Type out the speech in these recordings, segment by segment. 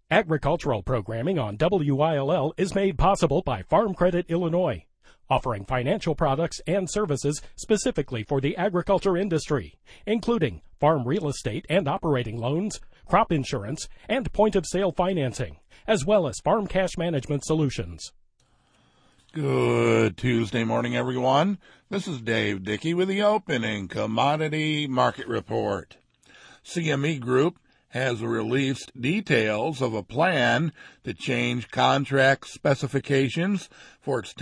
Agricultural programming on WILL is made possible by Farm Credit Illinois, offering financial products and services specifically for the agriculture industry, including farm real estate and operating loans, crop insurance, and point-of-sale financing, as well as farm cash management solutions. Good Tuesday morning, everyone. This is Dave Dickey with the opening commodity market report. CME Group has released details of a plan to change contract specifications for its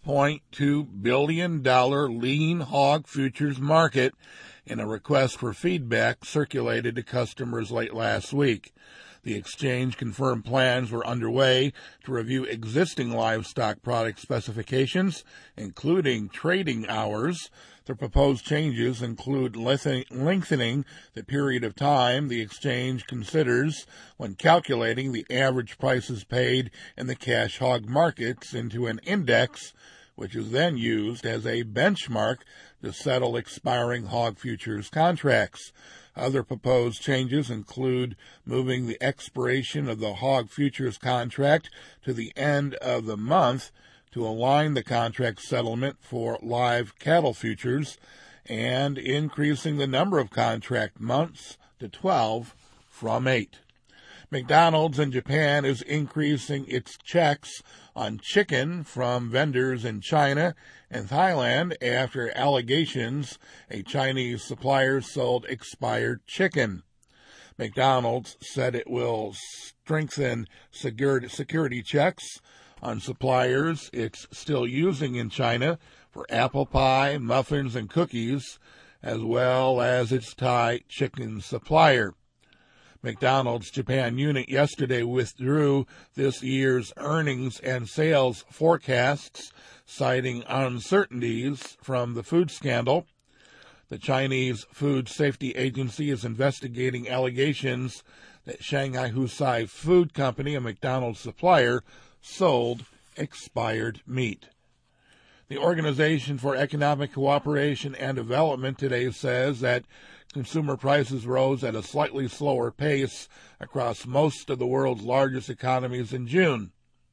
$10.2 billion lean hog futures market in a request for feedback circulated to customers late last week. The exchange confirmed plans were underway to review existing livestock product specifications, including trading hours. The proposed changes include lengthening the period of time the exchange considers when calculating the average prices paid in the cash hog markets into an index, which is then used as a benchmark to settle expiring hog futures contracts. Other proposed changes include moving the expiration of the hog futures contract to the end of the month to align the contract settlement for live cattle futures, and increasing the number of contract months to 12 from 8. McDonald's in Japan is increasing its checks on chicken from vendors in China and Thailand after allegations a Chinese supplier sold expired chicken. McDonald's said it will strengthen security checks on suppliers it's still using in China for apple pie, muffins, and cookies, as well as its Thai chicken supplier. McDonald's Japan unit yesterday withdrew this year's earnings and sales forecasts, citing uncertainties from the food scandal. The Chinese Food Safety Agency is investigating allegations that Shanghai Husai Food Company, a McDonald's supplier, sold expired meat. The Organization for Economic Cooperation and Development today says that consumer prices rose at a slightly slower pace across most of the world's largest economies in June.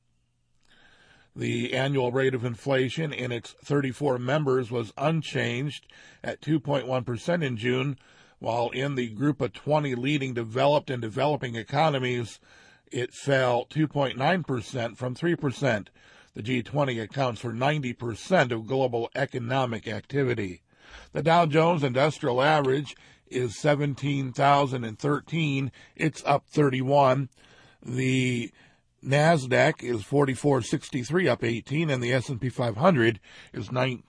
The annual rate of inflation in its 34 members was unchanged at 2.1% in June, while in the group of 20 leading developed and developing economies, it fell 2.9% from 3%. The G20 accounts for 90% of global economic activity. The Dow Jones Industrial Average is 17,013. It's up 31. The NASDAQ is 4463, up 18, and the S&P 500 is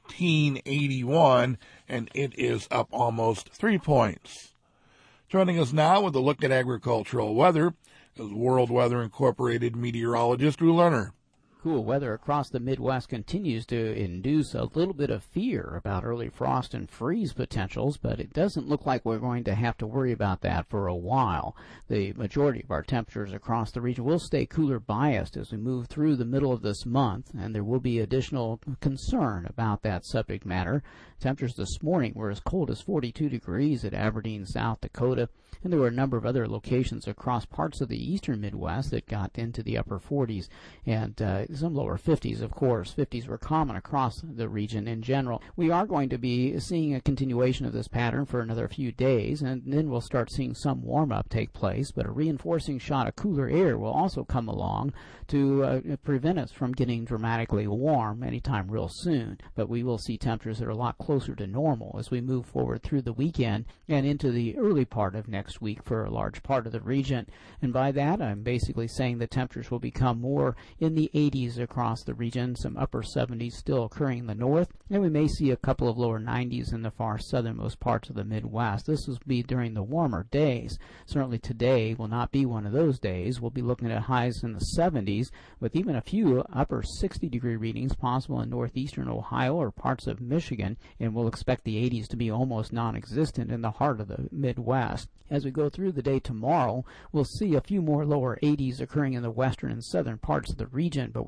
1981, and it is up almost 3 points. Joining us now with a look at agricultural weather is World Weather Incorporated meteorologist Drew Lerner. Cool weather across the Midwest continues to induce a little bit of fear about early frost and freeze potentials, but it doesn't look like we're going to have to worry about that for a while. The majority of our temperatures across the region will stay cooler biased as we move through the middle of this month, and there will be additional concern about that subject matter. Temperatures this morning were as cold as 42 degrees at Aberdeen, South Dakota, and there were a number of other locations across parts of the eastern Midwest that got into the upper 40s and some lower 50s, of course. 50s were common across the region in general. We are going to be seeing a continuation of this pattern for another few days, and then we'll start seeing some warm-up take place, but a reinforcing shot of cooler air will also come along to prevent us from getting dramatically warm anytime real soon. But we will see temperatures that are a lot closer to normal as we move forward through the weekend and into the early part of next week for a large part of the region. And by that, I'm basically saying the temperatures will become more in the 80s across the region, some upper 70s still occurring in the north, and we may see a couple of lower 90s in the far southernmost parts of the Midwest. This will be during the warmer days. Certainly today will not be one of those days. We'll be looking at highs in the 70s with even a few upper 60-degree readings possible in northeastern Ohio or parts of Michigan, and we'll expect the 80s to be almost non-existent in the heart of the Midwest. As we go through the day tomorrow, we'll see a few more lower 80s occurring in the western and southern parts of the region, but we're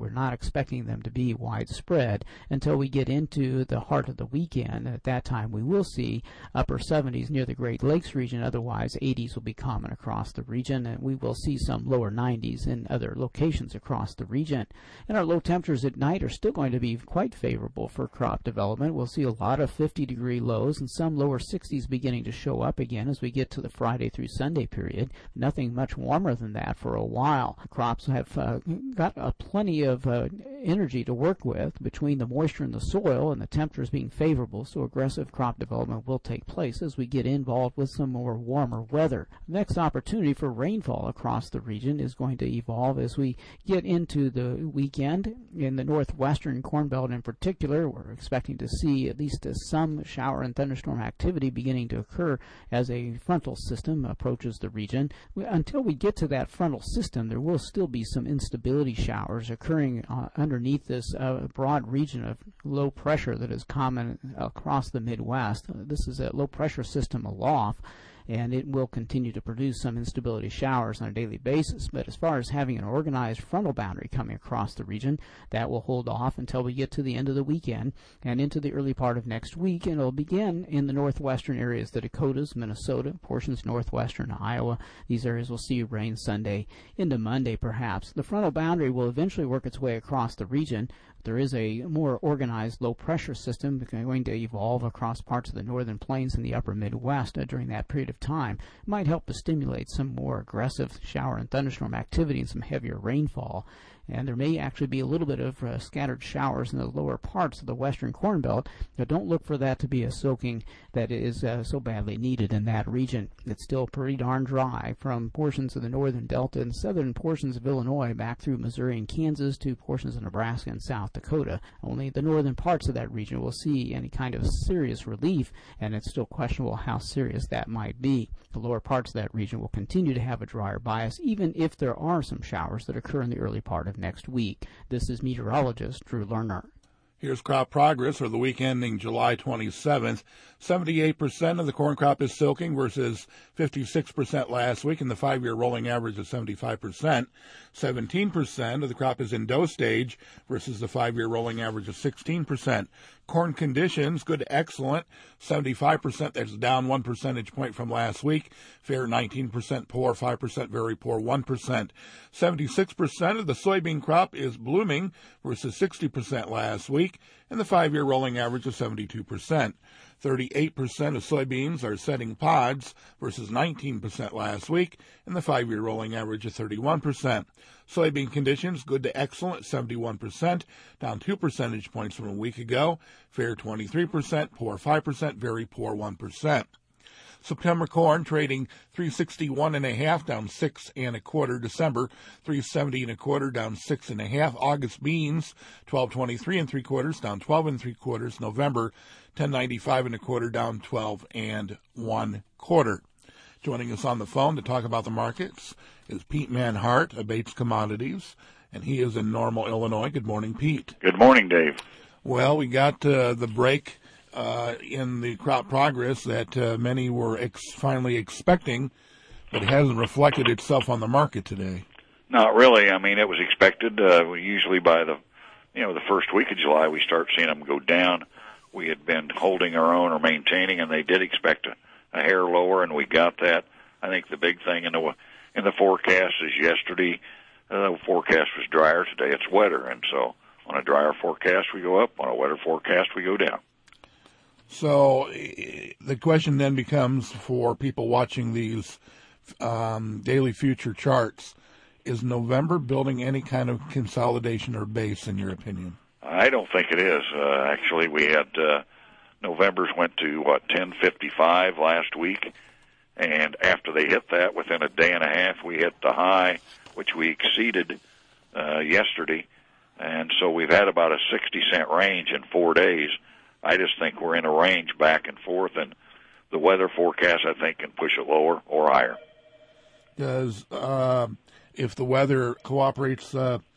we're not expecting them to be widespread until we get into the heart of the weekend. At that time, we will see upper 70s near the Great Lakes region. Otherwise, 80s will be common across the region, and we will see some lower 90s in other locations across the region. And our low temperatures at night are still going to be quite favorable for crop development. We'll see a lot of 50-degree lows and some lower 60s beginning to show up again as we get to the Friday through Sunday period. Nothing much warmer than that for a while. Crops have got plenty of energy to work with between the moisture in the soil and the temperatures being favorable, so aggressive crop development will take place as we get involved with some more warmer weather. The next opportunity for rainfall across the region is going to evolve as we get into the weekend. In the northwestern Corn Belt in particular, we're expecting to see at least some shower and thunderstorm activity beginning to occur as a frontal system approaches the region. Until we get to that frontal system, there will still be some instability showers occurring underneath this broad region of low pressure that is common across the Midwest. This is a low pressure system aloft, and it will continue to produce some instability showers on a daily basis. But as far as having an organized frontal boundary coming across the region, that will hold off until we get to the end of the weekend and into the early part of next week, and it'll begin in the northwestern areas, the Dakotas, Minnesota, portions northwestern Iowa. These areas will see rain Sunday into Monday perhaps. The frontal boundary will eventually work its way across the region. There is a more organized low-pressure system going to evolve across parts of the northern plains and the upper Midwest during that period of time. It might help to stimulate some more aggressive shower and thunderstorm activity and some heavier rainfall. And there may actually be a little bit of scattered showers in the lower parts of the western Corn Belt, but don't look for that to be a soaking that is so badly needed in that region. It's still pretty darn dry from portions of the northern Delta and southern portions of Illinois back through Missouri and Kansas to portions of Nebraska and South Dakota. Only the northern parts of that region will see any kind of serious relief, and it's still questionable how serious that might be. The lower parts of that region will continue to have a drier bias, even if there are some showers that occur in the early part of next week. This is meteorologist Drew Lerner. Here's crop progress for the week ending July 27th. 78% of the corn crop is silking versus 56% last week, and the 5-year rolling average is 75%. 17% of the crop is in dough stage versus the 5-year rolling average of 16%. Corn conditions, good to excellent, 75%. That's down 1 percentage point from last week. Fair, 19%, poor, 5%, very poor, 1%. 76% of the soybean crop is blooming versus 60% last week, and the 5-year rolling average is 72%. 38% of soybeans are setting pods versus 19% last week, and the 5-year rolling average is 31%. Soybean conditions, good to excellent, 71%, down 2 percentage points from a week ago. Fair, 23%, poor, 5%, very poor, 1%. September corn trading 361.5, down 6 1/4. December 370 1/4, down 6 1/2. August beans 1223 3/4, down 12 3/4. November 1095 1/4, down 12 1/4. Joining us on the phone to talk about the markets is Pete Manhart of Bates Commodities, and he is in Normal, Illinois. Good morning, Pete. Good morning, Dave. Well, we got the break in the crop progress that many were finally expecting, but it hasn't reflected itself on the market today. Not really. I mean, it was expected. Usually by the first week of July, we start seeing them go down. We had been holding our own or maintaining, and they did expect a hair lower, and we got that. I think the big thing in the forecast is yesterday. The forecast was drier. Today it's wetter, and so on a drier forecast we go up. On a wetter forecast we go down. So the question then becomes for people watching these daily future charts, is November building any kind of consolidation or base in your opinion? I don't think it is. Actually, we had November's went to 1055 last week, and after they hit that, within a day and a half, we hit the high, which we exceeded yesterday, and so we've had about a 60-cent range in 4 days. I just think we're in a range back and forth, and the weather forecast, I think, can push it lower or higher. Does, if the weather cooperates,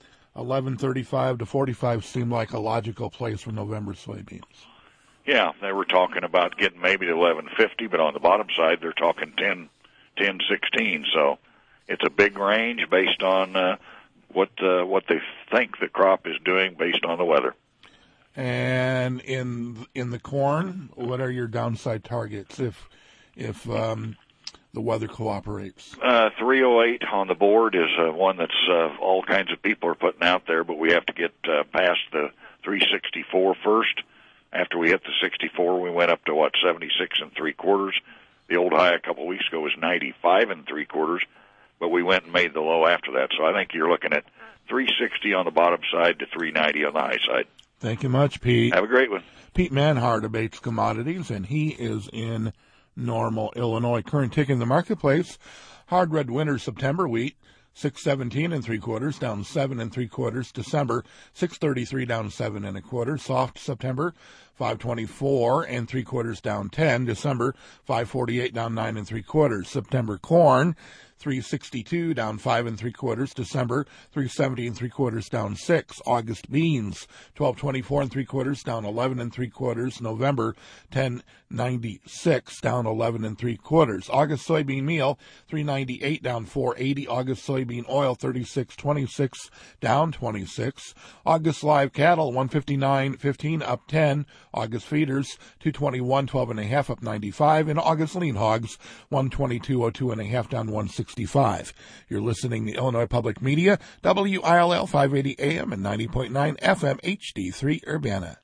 1135 to 45 seem like a logical place for November soybeans? Yeah, they were talking about getting maybe to 1150, but on the bottom side, they're talking 1016. So it's a big range based on what they think the crop is doing based on the weather. And in the corn, what are your downside targets if the weather cooperates? 308 on the board is one that's all kinds of people are putting out there, but we have to get past the 364 first. After we hit the 64, we went up to 76 3/4. The old high a couple of weeks ago was 95 3/4, but we went and made the low after that. So I think you're looking at 360 on the bottom side to 390 on the high side. Thank you much, Pete. Have a great one. Pete Manhard of Bates Commodities, and he is in Normal, Illinois. Current tick in the marketplace: hard red winter September wheat, 617 3/4, down 7 3/4. December, 633, down 7 1/4. Soft September, 524 3/4, down 10. December, 548, down 9 3/4. September corn, 362, down 5 3/4. December, 370 3/4, down 6. August beans, 1224 3/4, down 11 3/4. November, 1096, down 11 3/4. August soybean meal, 398, down 480. August soybean oil, 36.26, down 26. August live cattle, 159.15, up 10. August feeders, 221, 12.5, up 95. And August lean hogs, 122.02.5, down 165. You're listening to Illinois Public Media, WILL 580 AM and 90.9 FM HD3 Urbana.